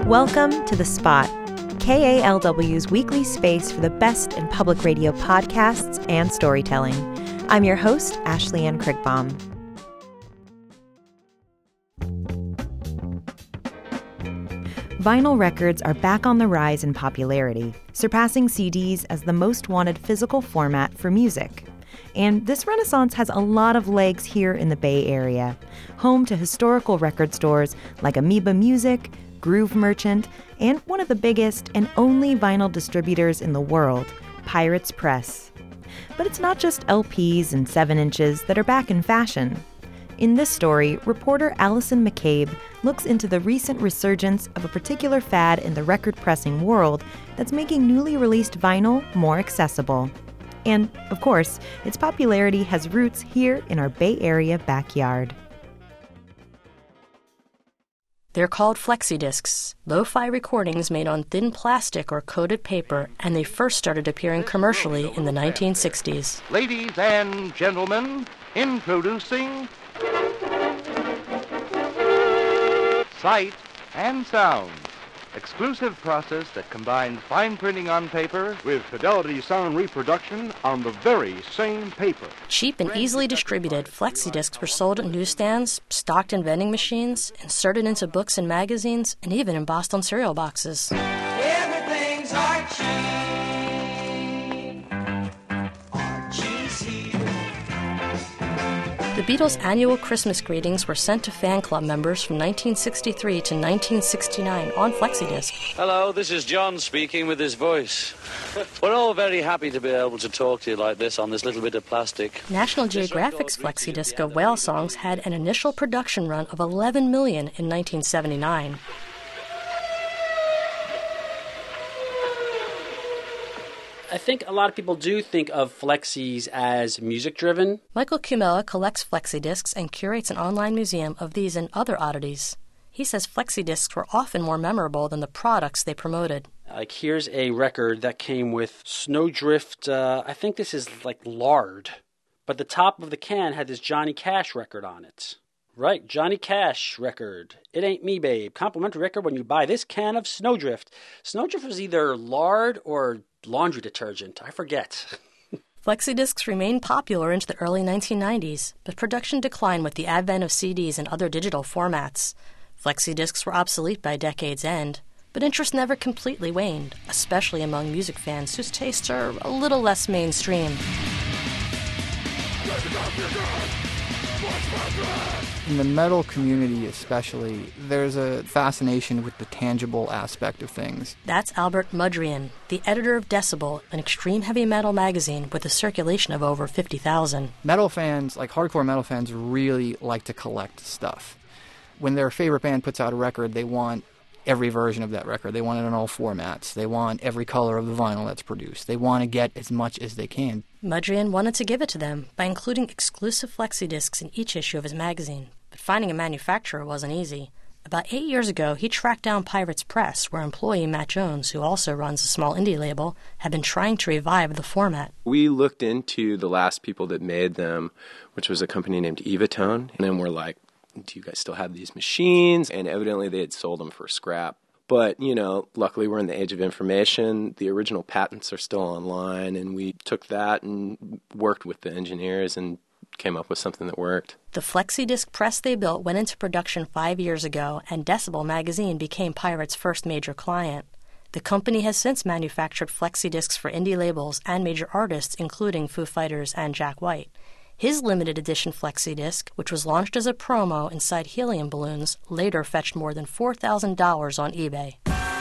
Welcome to The Spot, KALW's weekly space for the best in public radio podcasts and storytelling. I'm your host, Ashley Ann Krigbaum. Vinyl records are back on the rise in popularity, surpassing CDs as the most wanted physical format for music. And this renaissance has a lot of legs here in the Bay Area, home to historical record stores like Amoeba Music, Groove Merchant, and one of the biggest and only vinyl distributors in the world, Pirates Press. But it's not just LPs and 7-inches that are back in fashion. In this story, reporter Allison McCabe looks into the recent resurgence of a particular fad in the record pressing world that's making newly released vinyl more accessible. And, of course, its popularity has roots here in our Bay Area backyard. They're called flexi-discs, lo-fi recordings made on thin plastic or coated paper, and they first started appearing commercially in the 1960s. Ladies and gentlemen, introducing Sight and Sound, exclusive process that combines fine printing on paper with fidelity sound reproduction on the very same paper. Cheap and easily distributed, flexi-discs were sold at newsstands, stocked in vending machines, inserted into books and magazines, and even embossed on cereal boxes. Everything's Archie. Archie's here. The Beatles' annual Christmas greetings were sent to fan club members from 1963 to 1969 on flexi-disc. Hello, this is John speaking with his voice. We're all very happy to be able to talk to you like this on this little bit of plastic. National Geographic's flexi-disc of whale songs had an initial production run of 11 million in 1979. I think a lot of people do think of flexis as music-driven. Michael Cumella collects flexi-discs and curates an online museum of these and other oddities. He says flexi-discs were often more memorable than the products they promoted. Like, here's a record that came with Snowdrift, I think this is like lard. But the top of the can had this Johnny Cash record on it. Right, Johnny Cash record. It Ain't Me, Babe. Complimentary record when you buy this can of Snowdrift. Snowdrift was either lard or laundry detergent. I forget. Flexi-discs remained popular into the early 1990s, but production declined with the advent of CDs and other digital formats. Flexi-discs were obsolete by decade's end, but interest never completely waned, especially among music fans whose tastes are a little less mainstream. In the metal community especially, there's a fascination with the tangible aspect of things. That's Albert Mudrian, the editor of Decibel, an extreme heavy metal magazine with a circulation of over 50,000. Metal fans, like hardcore metal fans, really like to collect stuff. When their favorite band puts out a record, they want every version of that record. They want it in all formats. They want every color of the vinyl that's produced. They want to get as much as they can. Mudrian wanted to give it to them by including exclusive flexi-discs in each issue of his magazine. But finding a manufacturer wasn't easy. About 8 years ago, he tracked down Pirates Press, where employee Matt Jones, who also runs a small indie label, had been trying to revive the format. We looked into the last people that made them, which was a company named Evatone, and then we're like, do you guys still have these machines? And evidently they had sold them for scrap. But, you know, luckily we're in the age of information. The original patents are still online, and we took that and worked with the engineers and came up with something that worked. The flexi-disc press they built went into production 5 years ago, and Decibel magazine became Pirates' first major client. The company has since manufactured flexi-discs for indie labels and major artists, including Foo Fighters and Jack White. His limited edition flexi-disc, which was launched as a promo inside helium balloons, later fetched more than $4,000 on eBay.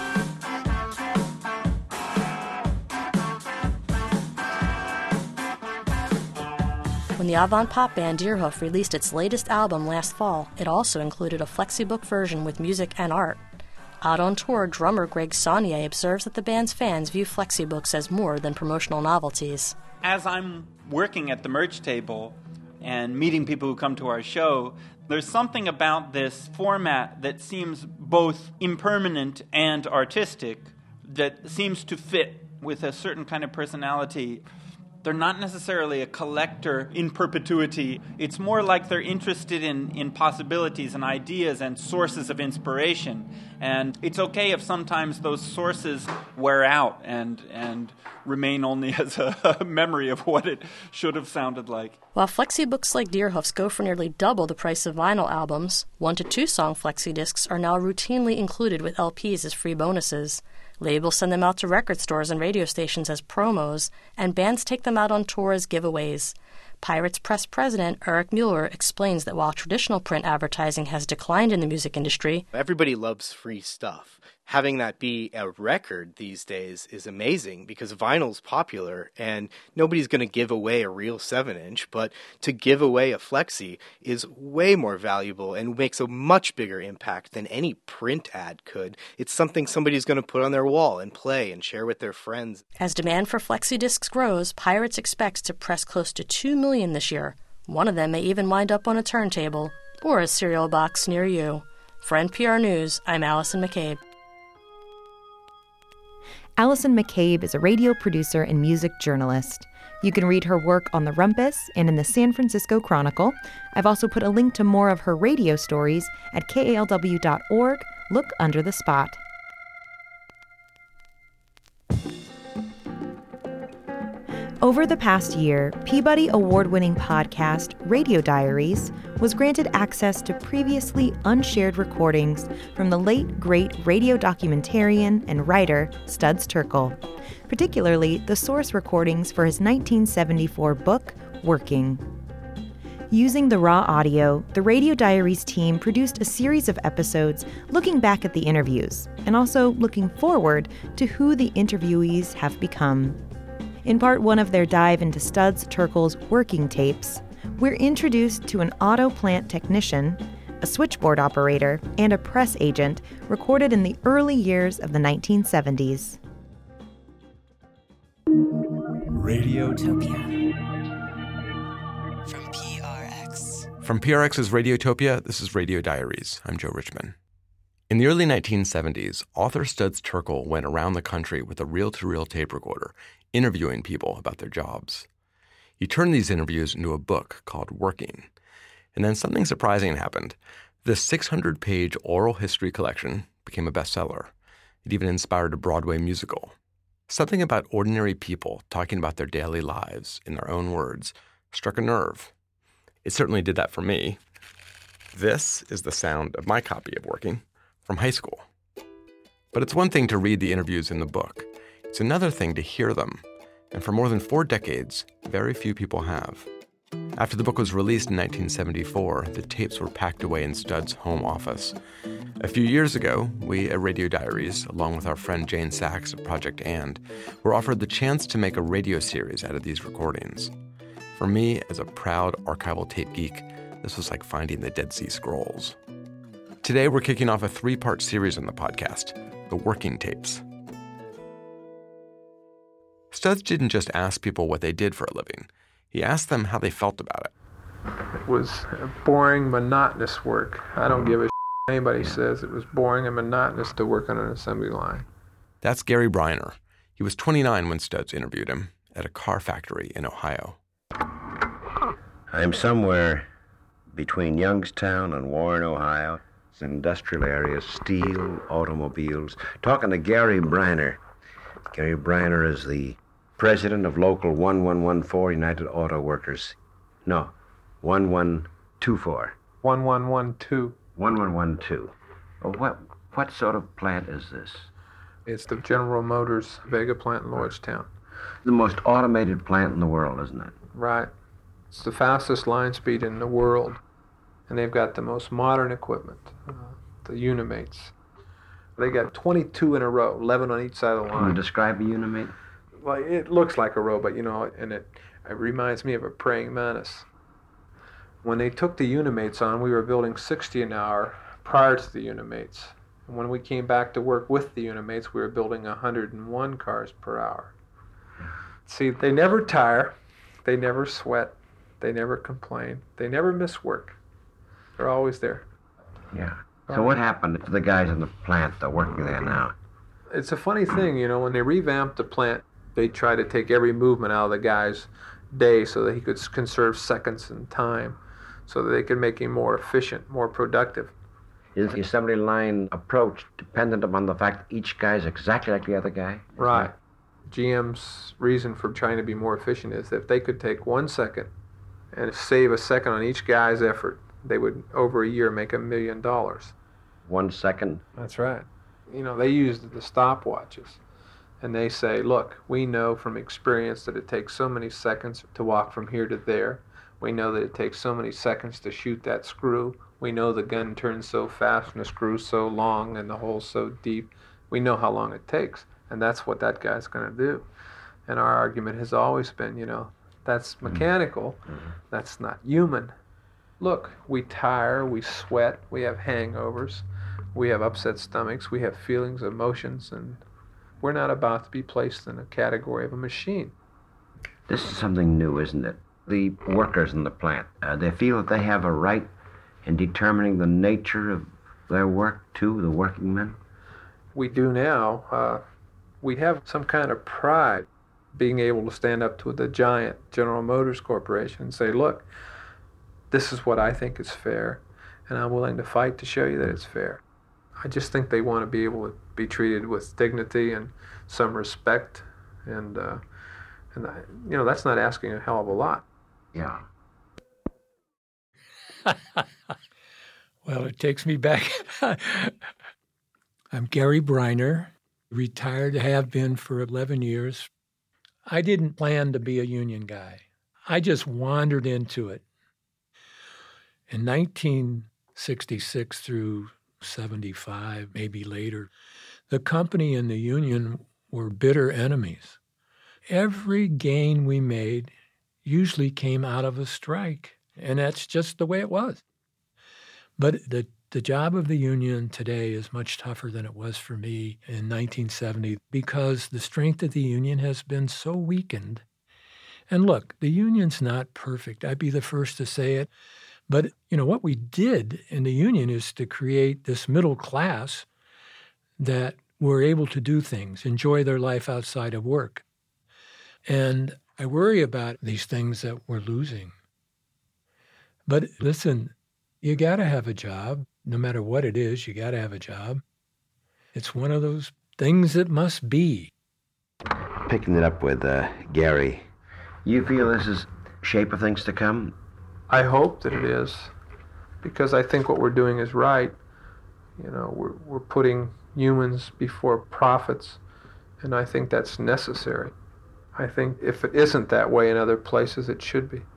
When the avant-pop band Deerhoof released its latest album last fall, it also included a flexibook version with music and art. Out on tour, drummer Greg Saunier observes that the band's fans view flexibooks as more than promotional novelties. As I'm working at the merch table and meeting people who come to our show, there's something about this format that seems both impermanent and artistic that seems to fit with a certain kind of personality. They're not necessarily a collector in perpetuity. It's more like they're interested in possibilities and ideas and sources of inspiration. And it's okay if sometimes those sources wear out and remain only as a memory of what it should have sounded like. While flexi books like Deerhoof's go for nearly double the price of vinyl albums, 1 to 2 song flexi discs are now routinely included with LPs as free bonuses. Labels send them out to record stores and radio stations as promos, and bands take them out on tour as giveaways. Pirates Press president Eric Mueller explains that while traditional print advertising has declined in the music industry, everybody loves free stuff. Having that be a record these days is amazing because vinyl's popular and nobody's going to give away a real 7-inch, but to give away a flexi is way more valuable and makes a much bigger impact than any print ad could. It's something somebody's going to put on their wall and play and share with their friends. As demand for flexi discs grows, Pirates expects to press close to 2 million this year. One of them may even wind up on a turntable or a cereal box near you. For NPR News, I'm Allison McCabe. Allison McCabe is a radio producer and music journalist. You can read her work on The Rumpus and in the San Francisco Chronicle. I've also put a link to more of her radio stories at kalw.org. Look under the spot. Over the past year, Peabody Award-winning podcast Radio Diaries was granted access to previously unshared recordings from the late, great radio documentarian and writer Studs Terkel, particularly the source recordings for his 1974 book, Working. Using the raw audio, the Radio Diaries team produced a series of episodes looking back at the interviews and also looking forward to who the interviewees have become. In part one of their dive into Studs Terkel's working tapes, we're introduced to an auto plant technician, a switchboard operator, and a press agent recorded in the early years of the 1970s. Radiotopia. From PRX. From PRX's Radiotopia, this is Radio Diaries. I'm Joe Richman. In the early 1970s, author Studs Terkel went around the country with a reel-to-reel tape recorder, interviewing people about their jobs. He turned these interviews into a book called Working. And then something surprising happened. This 600-page oral history collection became a bestseller. It even inspired a Broadway musical. Something about ordinary people talking about their daily lives in their own words struck a nerve. It certainly did that for me. This is the sound of my copy of Working from high school. But it's one thing to read the interviews in the book. It's another thing to hear them, and for more than 4 decades, very few people have. After the book was released in 1974, the tapes were packed away in Studs' home office. A few years ago, we at Radio Diaries, along with our friend Jane Sachs of Project And, were offered the chance to make a radio series out of these recordings. For me, as a proud archival tape geek, this was like finding the Dead Sea Scrolls. Today, we're kicking off a 3-part series on the podcast, The Working Tapes. Studs didn't just ask people what they did for a living. He asked them how they felt about it. It was boring, monotonous work. I don't give a shit if anybody says it was boring and monotonous to work on an assembly line. That's Gary Briner. He was 29 when Studs interviewed him at a car factory in Ohio. I'm somewhere between Youngstown and Warren, Ohio. It's an industrial area, steel, automobiles. Talking to Gary Briner. Gary Briner is the president of Local 1114 United Auto Workers. No, 1124. 1112. 1112. Well, what sort of plant is this? It's the General Motors Vega plant in Lordstown. The most automated plant in the world, isn't it? Right. It's the fastest line speed in the world. And they've got the most modern equipment, the Unimates. They got 22 in a row, 11 on each side of the line. Can you describe a Unimate? Well, it looks like a robot, and it reminds me of a praying mantis. When they took the Unimates on, we were building 60 an hour prior to the Unimates. And when we came back to work with the Unimates, we were building 101 cars per hour. See, they never tire, they never sweat, they never complain, they never miss work. They're always there. Yeah. So what happened to the guys in the plant that are working there now? It's a funny thing, when they revamped the plant They try to take every movement out of the guy's day so that he could conserve seconds and time, so that they could make him more efficient, more productive. Is the assembly line approach dependent upon the fact that each guy is exactly like the other guy? Right. GM's reason for trying to be more efficient is that if they could take 1 second and save a second on each guy's effort, they would, over a year, make $1 million. 1 second? That's right. You know, they use the stopwatches, and they say, look, we know from experience that it takes so many seconds to walk from here to there. We know that it takes so many seconds to shoot that screw. We know the gun turns so fast and the screw's so long and the hole's so deep. We know how long it takes, and that's what that guy's going to do. And our argument has always been, you know, that's mechanical, that's not human. Look, we tire, we sweat, we have hangovers, we have upset stomachs, we have feelings, emotions, and we're not about to be placed in a category of a machine. This is something new, isn't it? The workers in the plant, they feel that they have a right in determining the nature of their work, too, the working men? We do now. We have some kind of pride being able to stand up to the giant General Motors Corporation and say, look, this is what I think is fair, and I'm willing to fight to show you that it's fair. I just think they want to be able to be treated with dignity and some respect, and you know, that's not asking a hell of a lot. Yeah. Well, it takes me back. I'm Gary Briner, retired, have been for 11 years. I didn't plan to be a union guy. I just wandered into it. In 1966 through 75, maybe later, the company and the union were bitter enemies. Every gain we made usually came out of a strike, and that's just the way it was. But the job of the union today is much tougher than it was for me in 1970 because the strength of the union has been so weakened. And look, the union's not perfect. I'd be the first to say it. But, you know, what we did in the union is to create this middle class that were able to do things, enjoy their life outside of work. And I worry about these things that we're losing. But listen, you got to have a job. No matter what it is, you got to have a job. It's one of those things that must be. Picking it up with Gary, you feel this is shape of things to come? I hope that it is, because I think what we're doing is right. You know, we're putting humans before profits, and I think that's necessary. I think if it isn't that way in other places, it should be.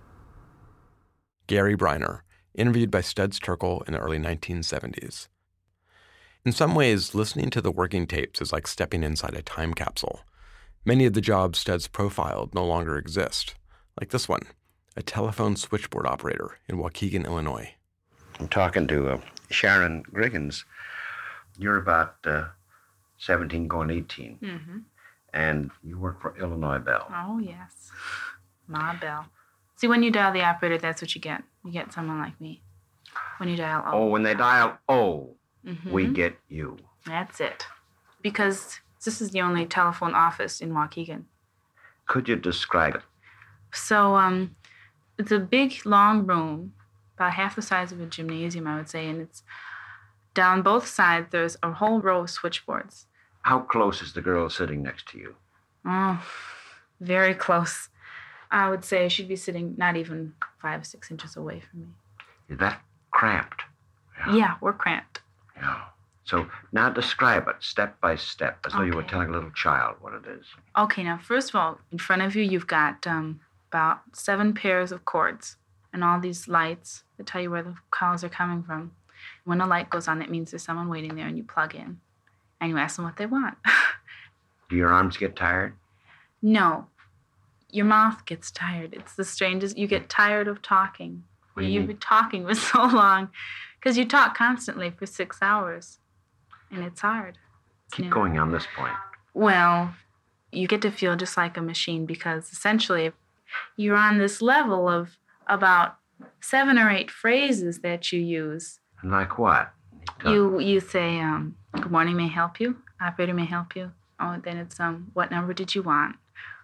Gary Briner, interviewed by Studs Terkel in the early 1970s. In some ways, listening to the working tapes is like stepping inside a time capsule. Many of the jobs Studs profiled no longer exist, like this one, a telephone switchboard operator in Waukegan, Illinois. I'm talking to Sharon Griggins. You're about 17 going 18. Mm-hmm. And you work for Illinois Bell. Oh, yes. Ma Bell. See, when you dial the operator, that's what you get. You get someone like me. When you dial O. Oh, when they dial O, Mm-hmm. we get you. That's it. Because this is the only telephone office in Waukegan. Could you describe it? So, it's a big, long room, about half the size of a gymnasium, I would say, and it's down both sides, there's a whole row of switchboards. How close is the girl sitting next to you? Oh, very close. I would say she'd be sitting not even 5 or 6 inches away from me. Is that cramped? Yeah, we're cramped. Yeah. So now describe it step by step, as though you were telling a little child what it is. Okay, now, first of all, in front of you, you've got about 7 pairs of cords and all these lights that tell you where the calls are coming from. When a light goes on, it means there's someone waiting there, and you plug in, and you ask them what they want. Do your arms get tired? No. Your mouth gets tired. It's the strangest. You get tired of talking. What do you You've been talking for so long because you talk constantly for 6 hours, and it's hard. Keep going on this point. Well, you get to feel just like a machine because essentially you're on this level of about 7 or 8 phrases that you use. Like what? You say, good morning, may I help you? Operator, may I help you? Oh, then it's, what number did you want?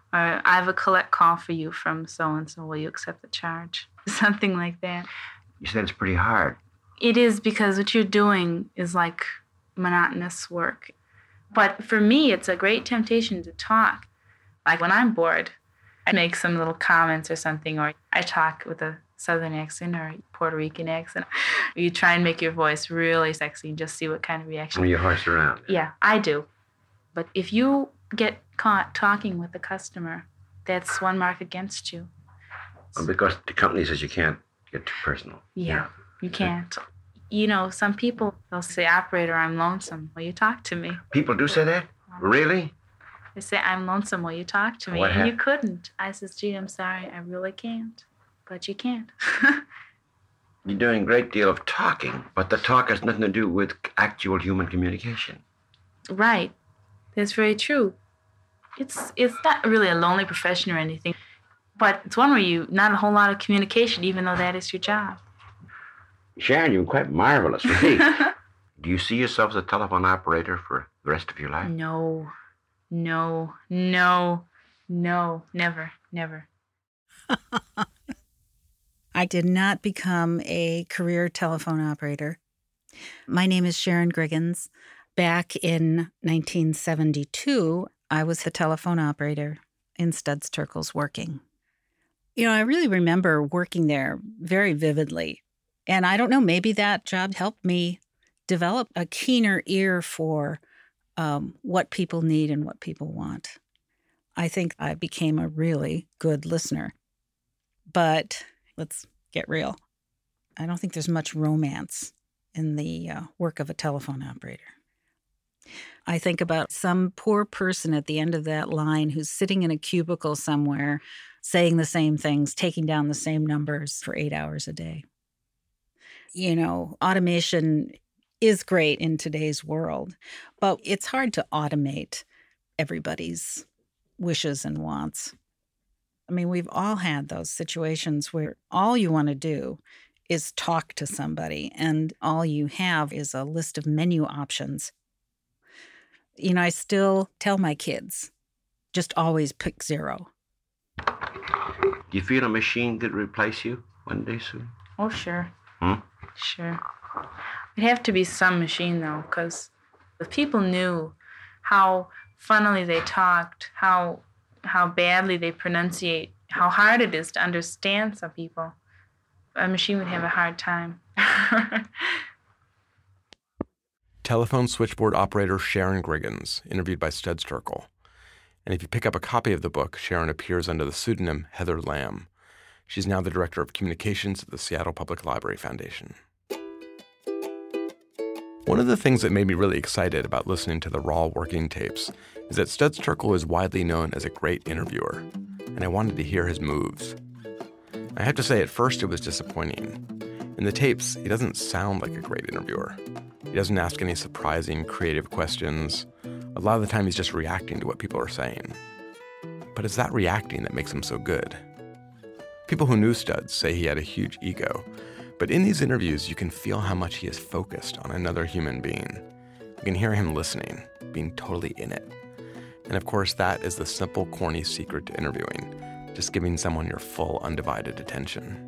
Or I have a collect call for you from so-and-so. Will you accept the charge? Something like that. You said it's pretty hard. It is, because what you're doing is like monotonous work. But for me, it's a great temptation to talk. Like when I'm bored, I make some little comments or something, or I talk with a Southern accent or Puerto Rican accent. You try and make your voice really sexy and just see what kind of reaction. When you horse around. Yeah, I do. But if you get caught talking with a customer, that's one mark against you. Well, because the company says you can't get too personal. Yeah, you can't. You know, some people, they'll say, operator, I'm lonesome. Will you talk to me? People do say that? Really? They say, I'm lonesome. Will you talk to me? What And you couldn't. I says, gee, I'm sorry. I really can't. But you can't. You're doing a great deal of talking, but the talk has nothing to do with actual human communication. Right. That's very true. It's not really a lonely profession or anything, but it's one where you not a whole lot of communication, even though that is your job. Sharon, you're quite marvelous. Really. Do you see yourself as a telephone operator for the rest of your life? No, never. I did not become a career telephone operator. My name is Sharon Griggins. Back in 1972, I was a telephone operator in Studs Terkel's working. You know, I really remember working there very vividly. And I don't know, maybe that job helped me develop a keener ear for what people need and what people want. I think I became a really good listener. But let's get real. I don't think there's much romance in the work of a telephone operator. I think about some poor person at the end of that line who's sitting in a cubicle somewhere, saying the same things, taking down the same numbers for 8 hours a day. You know, automation is great in today's world, but it's hard to automate everybody's wishes and wants. I mean, we've all had those situations where all you want to do is talk to somebody, and all you have is a list of menu options. You know, I still tell my kids, just always pick 0. Do you feel a machine could replace you one day soon? Oh, sure. Hmm? Sure. It'd have to be some machine, though, because if people knew how funnily they talked, how badly they pronunciate, how hard it is to understand some people, a machine would have a hard time. Telephone switchboard operator Sharon Griggins, interviewed by Studs Terkel. And if you pick up a copy of the book, Sharon appears under the pseudonym Heather Lamb. She's now the director of communications at the Seattle Public Library Foundation. One of the things that made me really excited about listening to the raw working tapes is that Studs Terkel is widely known as a great interviewer, and I wanted to hear his moves. I have to say, at first it was disappointing. In the tapes, he doesn't sound like a great interviewer. He doesn't ask any surprising, creative questions. A lot of the time he's just reacting to what people are saying. But it's that reacting that makes him so good. People who knew Studs say he had a huge ego, but in these interviews you can feel how much he is focused on another human being. You can hear him listening, being totally in it. And of course that is the simple, corny secret to interviewing, just giving someone your full, undivided attention.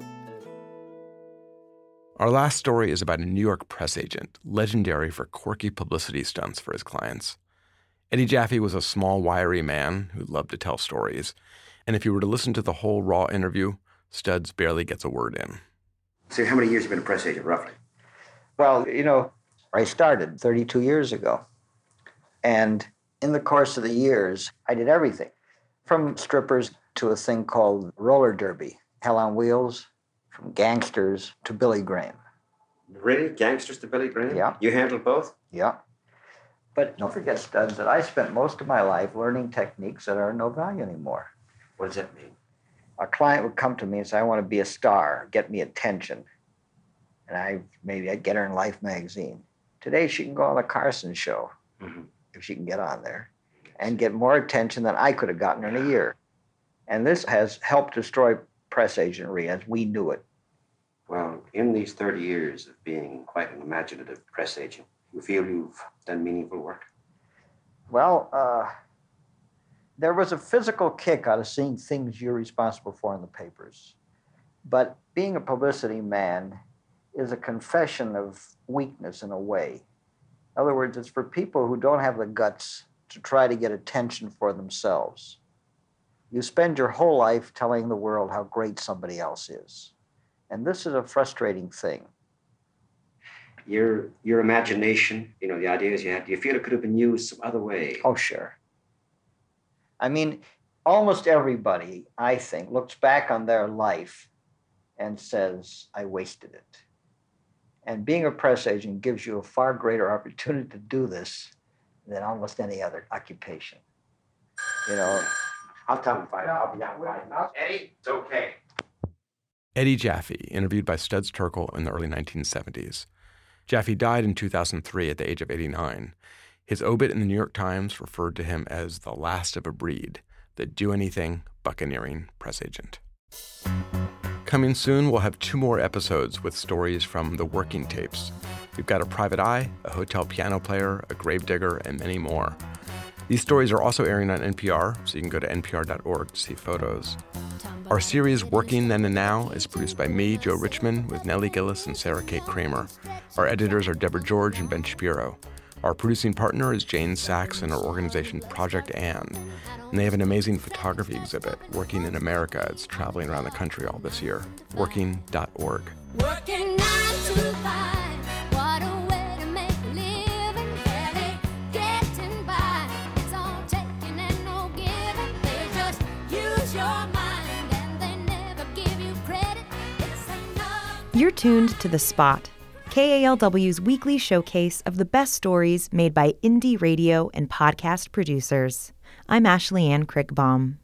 Our last story is about a New York press agent, legendary for quirky publicity stunts for his clients. Eddie Jaffe was a small, wiry man who loved to tell stories, and if you were to listen to the whole raw interview, Studs barely gets a word in. So how many years have you been a press agent, roughly? Well, you know, I started 32 years ago, and in the course of the years, I did everything, from strippers to a thing called roller derby, Hell on Wheels, from gangsters to Billy Graham. Really? Gangsters to Billy Graham? Yeah. You handled both? Yeah. But don't forget, Studs, that I spent most of my life learning techniques that are of no value anymore. What does that mean? A client would come to me and say, I want to be a star, get me attention. And I'd get her in Life magazine. Today she can go on the Carson show, if she can get on there, and get more attention than I could have gotten in a year. And this has helped destroy press agentry as we knew it. Well, in these 30 years of being quite an imaginative press agent, you feel you've done meaningful work? Well, There was a physical kick out of seeing things you're responsible for in the papers. But being a publicity man is a confession of weakness in a way. In other words, it's for people who don't have the guts to try to get attention for themselves. You spend your whole life telling the world how great somebody else is. And this is a frustrating thing. Your imagination, the ideas you had, do you feel it could have been used some other way? Oh, sure. I mean, almost everybody, I think, looks back on their life and says, I wasted it. And being a press agent gives you a far greater opportunity to do this than almost any other occupation. I'll tell him I'll be out 5 minutes. Eddie, it's okay. Eddie Jaffe, interviewed by Studs Terkel in the early 1970s. Jaffe died in 2003 at the age of 89. His obit in the New York Times referred to him as the last of a breed, the do-anything, buccaneering press agent. Coming soon, we'll have 2 more episodes with stories from the working tapes. We've got a private eye, a hotel piano player, a gravedigger, and many more. These stories are also airing on NPR, so you can go to npr.org to see photos. Our series, Working Then and Now, is produced by me, Joe Richman, with Nellie Gillis and Sarah Kate Kramer. Our editors are Deborah George and Ben Shapiro. Our producing partner is Jane Sachs and our organization Project And they have an amazing photography exhibit, Working in America. It's traveling around the country all this year. Working.org. Working 9 to 5, what a way to make a living, barely getting by. It's all taking and no giving. They just use your mind and they never give you credit. It's enough. You're tuned to The Spot, KALW's weekly showcase of the best stories made by indie radio and podcast producers. I'm Ashley Ann Crickbaum.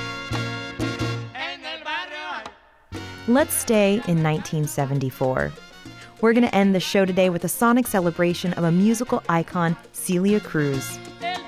Let's stay in 1974. We're going to end the show today with a sonic celebration of a musical icon, Celia Cruz.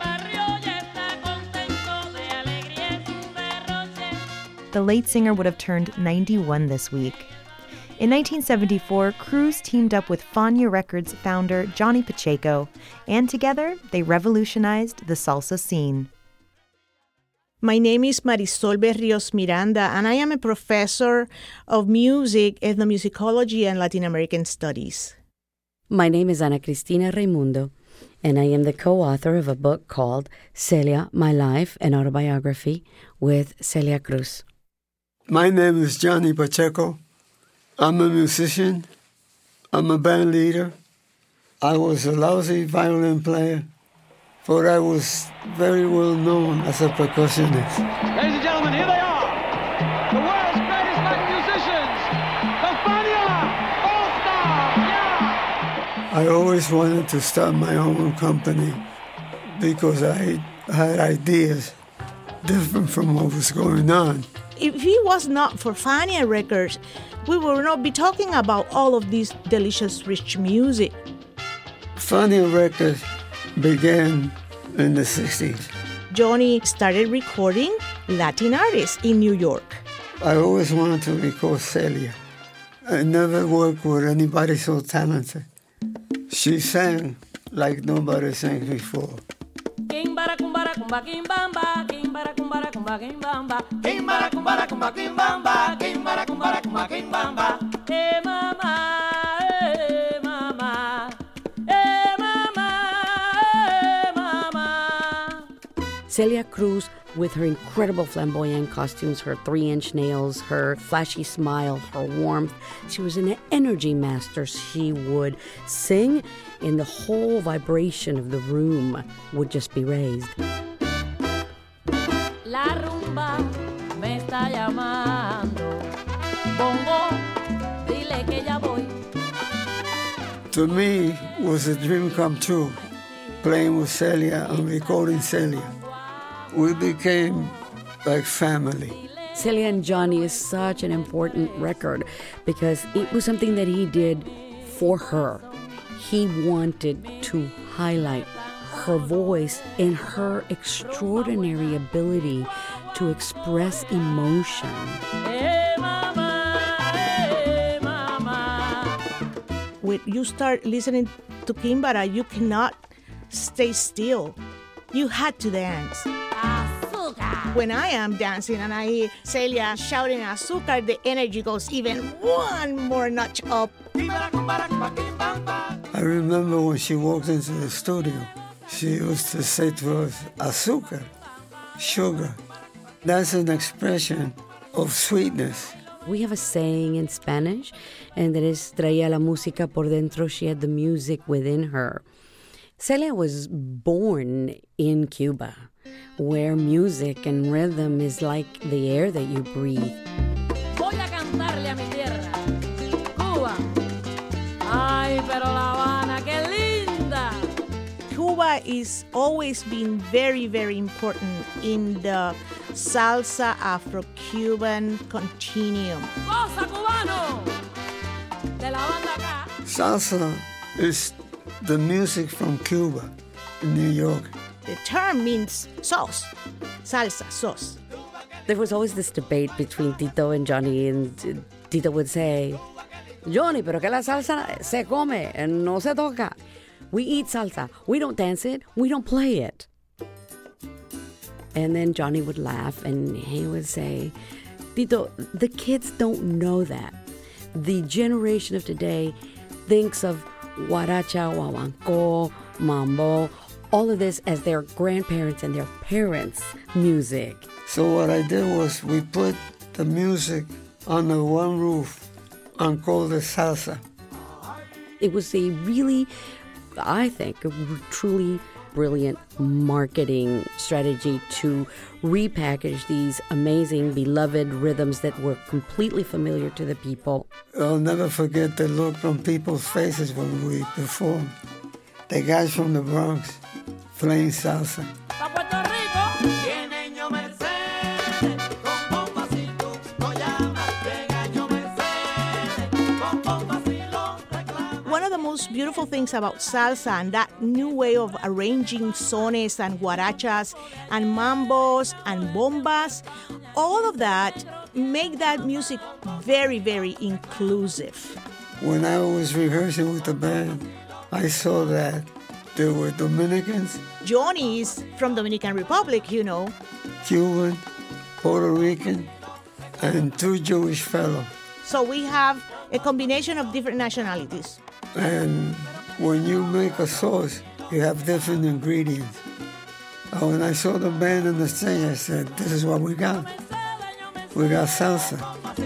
The late singer would have turned 91 this week. In 1974, Cruz teamed up with Fania Records founder Johnny Pacheco, and together they revolutionized the salsa scene. My name is Marisol Berrios Miranda, and I am a professor of music, ethnomusicology, and Latin American studies. My name is Ana Cristina Raimundo, and I am the co-author of a book called Celia, My Life, an Autobiography with Celia Cruz. My name is Johnny Pacheco. I'm a musician. I'm a band leader. I was a lousy violin player, but I was very well known as a percussionist. Ladies and gentlemen, here they are, the world's greatest Latin musicians, the Fania All-Stars, yeah! I always wanted to start my own company because I had ideas different from what was going on. If it was not for Fania Records, we would not be talking about all of this delicious, rich music. Fania Records began in the 60s. Johnny started recording Latin artists in New York. I always wanted to record Celia. I never worked with anybody so talented. She sang like nobody sang before. Hey mama, hey mama, hey mama, hey mama. Celia Cruz, with her incredible flamboyant costumes, her 3-inch nails, her flashy smile, her warmth, she was an energy master. She would sing, and the whole vibration of the room would just be raised. La rumba me está llamando. Bongo, dile que ya voy. To me, it was a dream come true, playing with Celia and recording Celia. We became like family. Celia and Johnny is such an important record because it was something that he did for her. He wanted to highlight her voice and her extraordinary ability to express emotion. Hey mama, hey mama. When you start listening to Kimbara, you cannot stay still. You had to dance. Azúcar. when I am dancing and I hear Celia shouting Azúcar, the energy goes even one more notch up. I remember when she walked into the studio, she used to say to us, Azúcar, sugar. That's an expression of sweetness. We have a saying in Spanish, and that is traía la música por dentro. She had the music within her. Celia was born in Cuba, where music and rhythm is like the air that you breathe. Voy a cantarle a mi tierra, Cuba. Ay, pero La Habana, qué linda. Cuba is always been very, very important in the salsa Afro-Cuban continuum. Cosa cubano, de la banda acá. Salsa is the music from Cuba in New York. The term means sauce, salsa, sauce. There was always this debate between Tito and Johnny, and Tito would say, Johnny, pero que la salsa se come and no se toca. We eat salsa. We don't dance it. We don't play it. And then Johnny would laugh and he would say, Tito, the kids don't know that. The generation of today thinks of guaracha, guaguancó, mambo, all of this as their grandparents and their parents' music. So what I did was we put the music under one roof and called it salsa. It was a really, I think, a truly brilliant marketing strategy to repackage these amazing, beloved rhythms that were completely familiar to the people. I'll never forget the look on people's faces when we performed. The guys from the Bronx playing salsa. One of the most beautiful things about salsa and that new way of arranging sones and guarachas and mambos and bombas, all of that make that music very, very inclusive. When I was rehearsing with the band, I saw that there were Dominicans, Johnny is from Dominican Republic, you know. Cuban, Puerto Rican, and 2 Jewish fellows. So we have a combination of different nationalities. And when you make a sauce, you have different ingredients. When I saw the band on the stage, I said, this is what we got. We got salsa.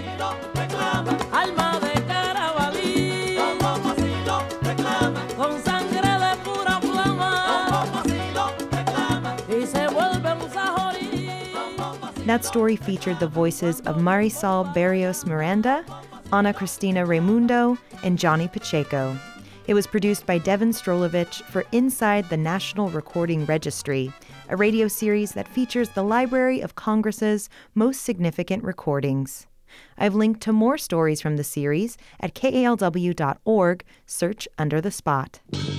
That story featured the voices of Marisol Berrios Miranda, Ana Cristina Raimundo, and Johnny Pacheco. It was produced by Devin Strolovich for Inside the National Recording Registry, a radio series that features the Library of Congress's most significant recordings. I've linked to more stories from the series at kalw.org. Search Under the Spot.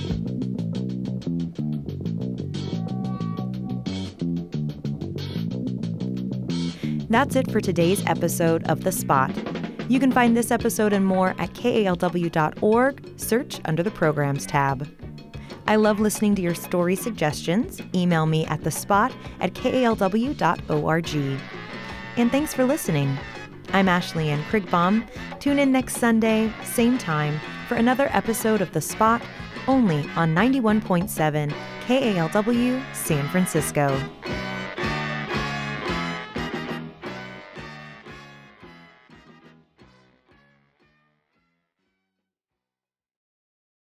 That's it for today's episode of The Spot. You can find this episode and more at kalw.org. Search under the Programs tab. I love listening to your story suggestions. Email me at thespot@kalw.org. And thanks for listening. I'm Ashley Ann Krigbaum. Tune in next Sunday, same time, for another episode of The Spot, only on 91.7 KALW San Francisco.